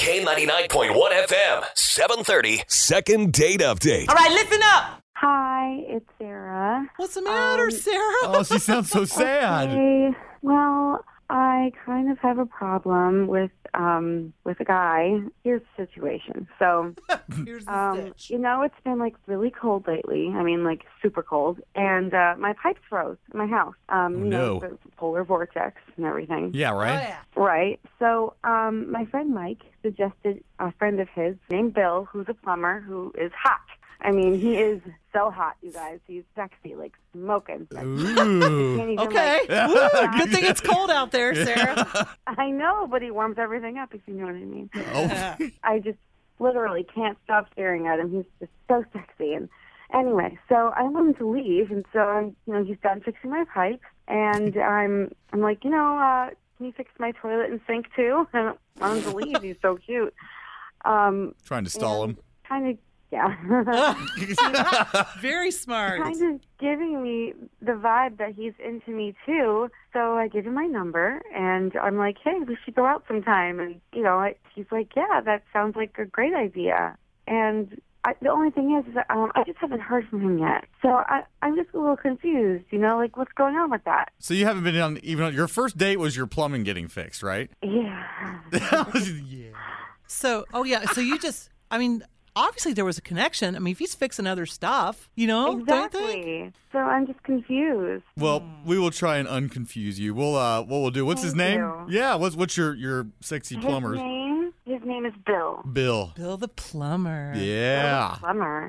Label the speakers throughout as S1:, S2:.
S1: K99.1 FM, 730. Second date update.
S2: All right, listen up.
S3: Hi, it's Sarah.
S2: What's the matter, Sarah?
S4: Oh, she sounds so sad.
S3: Okay, well, I kind of have a problem with a guy. Here's the situation. So,
S2: Here's the stitch.
S3: it's been like really cold lately. I mean, like super cold, and my pipes froze in my house.
S4: No.
S3: The polar vortex and everything.
S4: Yeah,
S2: Oh,
S4: right?
S2: yeah.
S3: Right. So, my friend Mike suggested a friend of his named Bill, who's a plumber, who is hot. I mean, he is so hot, you guys. He's sexy, like smoking.
S4: Ooh.
S3: Can't even,
S2: Okay.
S3: like,
S2: Woo, good thing it's cold out there, Sarah.
S3: I know, but he warms everything up, if you know what I mean.
S4: Oh.
S3: I just literally can't stop staring at him. He's just so sexy. And anyway, so I want him to leave, and so he's done fixing my pipes, and I'm like, can you fix my toilet and sink too? I don't want him to leave. He's so cute.
S4: Trying to stall him.
S3: Kind of, yeah.
S2: Very smart.
S3: Kind of giving me the vibe that he's into me too. So I give him my number, and I'm like, hey, we should go out sometime. And he's like, yeah, that sounds like a great idea. And the only thing is that, I just haven't heard from him yet. So I'm just a little confused, like what's going on with that?
S4: So you haven't been on your first date was your plumbing getting fixed, right?
S3: Yeah.
S4: Yeah.
S2: So you just, obviously there was a connection. I mean, if he's fixing other stuff, don't you think?
S3: Exactly. So I'm just confused.
S4: Well, we will try and unconfuse you. We'll what we'll do. What's his
S3: Thank
S4: name?
S3: you.
S4: Yeah, what's your sexy plumber?
S3: His name is Bill.
S4: Bill.
S2: Bill the plumber.
S4: Yeah.
S3: Plumber.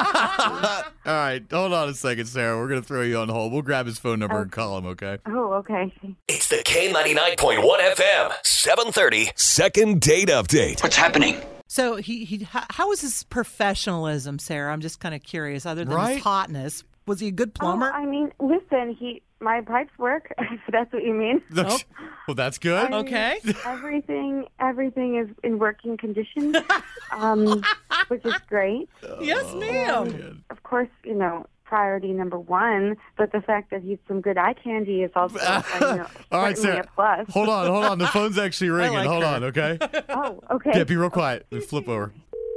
S4: All right, hold on a second, Sarah. We're gonna throw you on hold. We'll grab his phone number and call him, okay?
S3: Oh, okay.
S1: It's the K99.1 FM, 730. Second date update.
S5: What's happening?
S2: So how is his professionalism, Sarah? I'm just kind of curious. Other than
S4: Right?
S2: his hotness, was he a good plumber?
S3: Listen, my pipes work, if that's what you mean.
S4: Well, that's good.
S2: Okay.
S3: Everything is in working condition, which is great.
S2: Yes, ma'am.
S3: Of course, priority number one, but the fact that he's some good eye candy is also,
S4: All right,
S3: certainly
S4: Sarah.
S3: a plus.
S4: Hold on. The phone's actually ringing.
S2: like
S4: Hold
S2: her.
S4: on, okay?
S3: Oh, okay.
S4: Yeah, be real quiet. Let me flip over.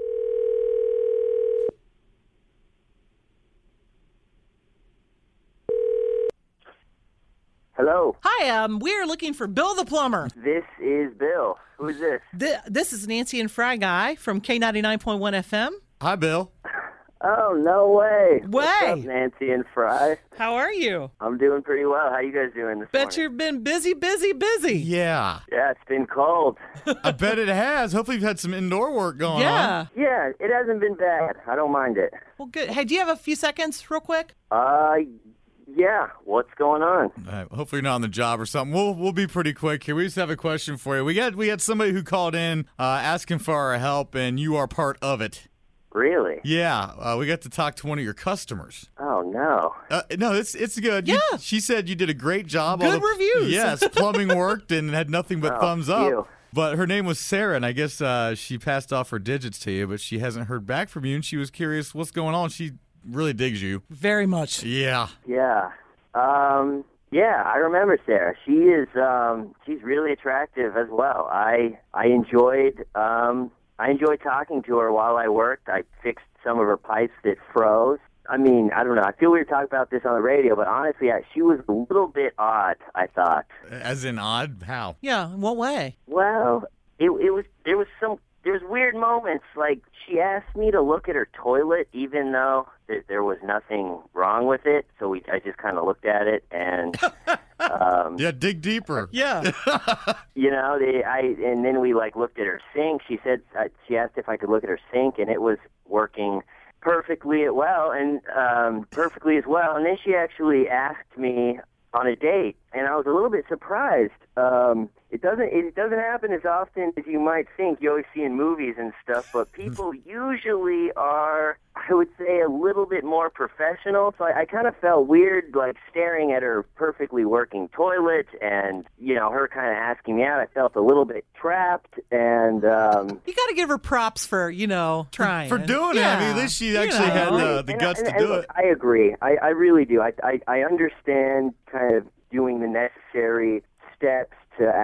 S6: Hello,
S2: Hi, we're looking for Bill the plumber.
S6: this is Bill. Who is this?
S2: This is Nancy and Fry Guy from K99.1 FM.
S4: Hi, Bill.
S6: Oh, no way. What's up,
S2: Way.
S6: Nancy and Fry?
S2: How are you?
S6: I'm doing pretty well. How you guys doing this
S2: Bet
S6: morning?
S2: you've been busy.
S4: Yeah,
S6: Yeah, it's been cold.
S4: I bet it has. Hopefully, you've had some indoor work going on.
S2: Yeah.
S6: Yeah, it hasn't been bad. I don't mind it.
S2: Well, good. Hey, do you have a few seconds real quick?
S6: Yeah. What's going on?
S4: Hopefully, you're not on the job or something. We'll be pretty quick here. We just have a question for you. We had somebody who called in asking for our help, and you are part of it.
S6: Really?
S4: Yeah, we got to talk to one of your customers.
S6: Oh, no.
S4: No, it's good.
S2: Yeah.
S4: She said you did a great job.
S2: Good reviews.
S4: Yes, plumbing worked and had nothing but
S6: Oh,
S4: thumbs up.
S6: phew.
S4: But her name was Sarah, and I guess she passed off her digits to you, but she hasn't heard back from you, and she was curious what's going on. She really digs you.
S2: Very much.
S4: Yeah.
S6: Yeah. Yeah, I remember Sarah. She is, she's really attractive as well. I enjoyed talking to her while I worked. I fixed some of her pipes that froze. I mean, I don't know. I feel we were talking about this on the radio, but honestly, she was a little bit odd, I thought.
S4: As in odd? How?
S2: Yeah. In what way?
S6: Well, there was weird moments. Like, she asked me to look at her toilet, even though there was nothing wrong with it. So I just kind of looked at it, and
S4: Yeah, dig deeper.
S2: Yeah.
S6: and then we looked at her sink. She said she asked if I could look at her sink, and it was working perfectly as well. And then she actually asked me on a date, and I was a little bit surprised. It doesn't happen as often as you might think. You always see in movies and stuff, but people usually are, I would say, a little bit more professional. So I kind of felt weird, staring at her perfectly working toilet, and her kind of asking me out. I felt a little bit trapped, and
S2: You got to give her props for, trying.
S4: For doing it. I mean, at least she actually had the guts to do it.
S6: I agree. I really do. I understand kind of doing the necessary steps to ask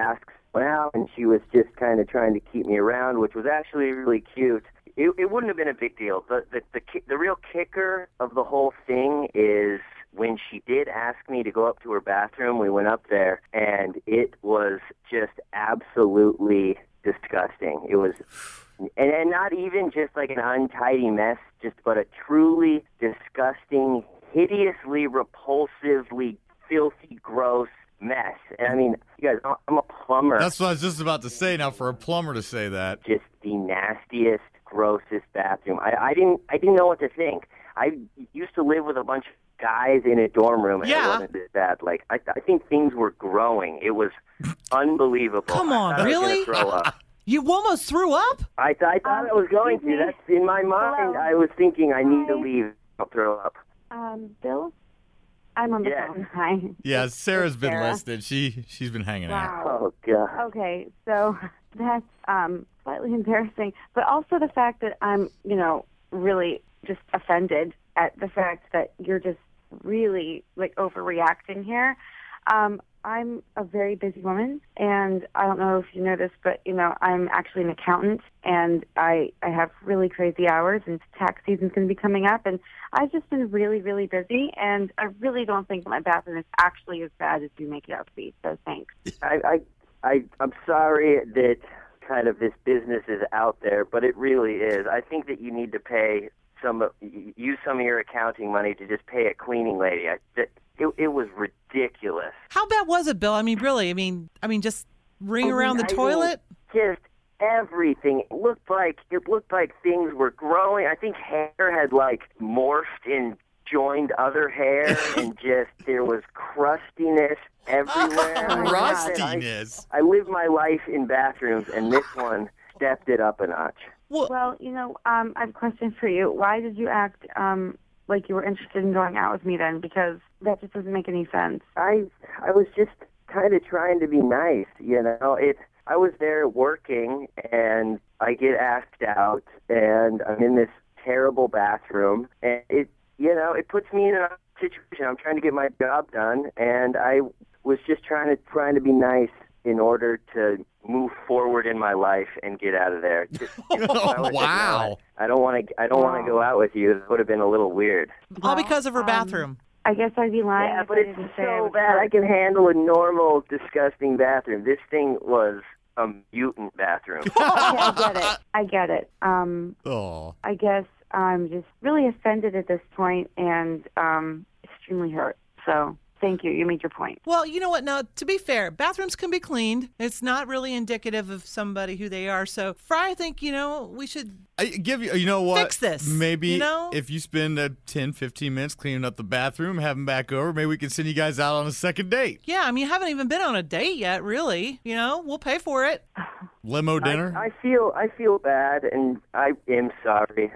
S6: well, and she was just kind of trying to keep me around, which was actually really cute. It wouldn't have been a big deal. The real kicker of the whole thing is when she did ask me to go up to her bathroom, we went up there, and it was just absolutely disgusting. It was, and not even just like an untidy mess, but a truly disgusting, hideously, repulsively, filthy, gross mess. And I mean, you guys, I'm a plumber.
S4: That's what I was just about to say. Now, for a plumber to say that,
S6: just the nastiest, grossest bathroom. I didn't know what to think. I used to live with a bunch of guys in a dorm room, and it wasn't this bad. Like I think things were growing. It was unbelievable.
S2: Come on,
S6: I thought
S2: really?
S6: I was gonna throw up.
S2: You almost threw up?
S6: I thought I was going to. That's in my mind.
S3: Hello?
S6: I was thinking I need to leave. I'll throw up.
S3: Bill? I'm on the
S6: Yes.
S3: phone. Hi.
S4: yeah, Sarah's been
S3: Sarah.
S4: listening. She's been hanging out.
S3: Wow.
S6: Oh God.
S3: Okay, so that's slightly embarrassing, but also the fact that I'm, really just offended at the fact that you're just really like overreacting here. I'm a very busy woman, and I don't know if you know this, but I'm actually an accountant, and I have really crazy hours, and tax season's going to be coming up, and I've just been really, really busy, and I really don't think my bathroom is actually as bad as you make it out to be. So thanks.
S6: I'm sorry that kind of this business is out there, but it really is. I think that you need to use some of your accounting money to just pay a cleaning lady. It was ridiculous.
S2: How bad was it, Bill? I mean, really? I mean, just ring around the toilet?
S6: Just everything. It looked like things were growing. I think hair had like morphed and joined other hair, and just there was crustiness everywhere.
S4: Rustiness.
S6: I live my life in bathrooms, and this one stepped it up a notch.
S3: Well, I have a question for you. Why did you act like you were interested in going out with me then? Because that just doesn't make any sense.
S6: I was just kind of trying to be nice, I was there working, and I get asked out, and I'm in this terrible bathroom, and it puts me in a situation. I'm trying to get my job done, and I was just trying to be nice in order to move forward in my life and get out of there.
S4: Wow.
S6: I don't want to go out with you. It would have been a little weird.
S2: All because of her bathroom.
S3: I guess I'd be lying.
S6: Yeah,
S3: if
S6: but
S3: I
S6: it's
S3: didn't say I
S6: so
S3: was
S6: bad.
S3: hurt.
S6: I can handle a normal, disgusting bathroom. This thing was a mutant bathroom.
S3: Okay, I get it.
S4: Oh.
S3: I guess I'm just really offended at this point and extremely hurt. So thank you. You made your point.
S2: Well, you know what? Now, to be fair, bathrooms can be cleaned. It's not really indicative of somebody who they are. So, Fry, I think, we should
S4: I give you know what?
S2: fix this.
S4: Maybe if you spend 10, 15 minutes cleaning up the bathroom, have them back over, maybe we can send you guys out on a second date.
S2: Yeah, I mean, you haven't even been on a date yet, really. We'll pay for it.
S4: Limo dinner.
S6: I feel bad, and I am sorry.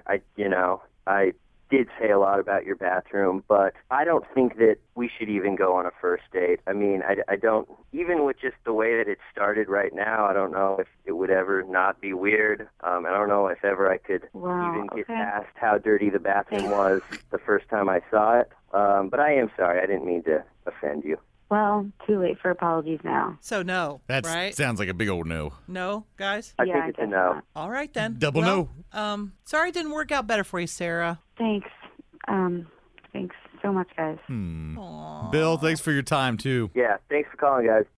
S6: I did say a lot about your bathroom, but I don't think that we should even go on a first date. I mean, I don't, even with just the way that it started right now, I don't know if it would ever not be weird. I don't know if ever I could even get past how dirty the bathroom was the first time I saw it. But I am sorry. I didn't mean to offend you.
S3: Well, too late for apologies now.
S2: So, no,
S4: That
S2: right?
S4: sounds like a big old no.
S2: No, guys?
S6: I
S3: Yeah,
S6: think
S3: I
S6: it's a
S3: guess
S6: no.
S3: not.
S2: All right, then.
S4: Double
S2: no. Sorry it didn't work out better for you, Sarah.
S3: Thanks. Thanks so much, guys.
S4: Bill, thanks for your time, too.
S6: Yeah, thanks for calling, guys.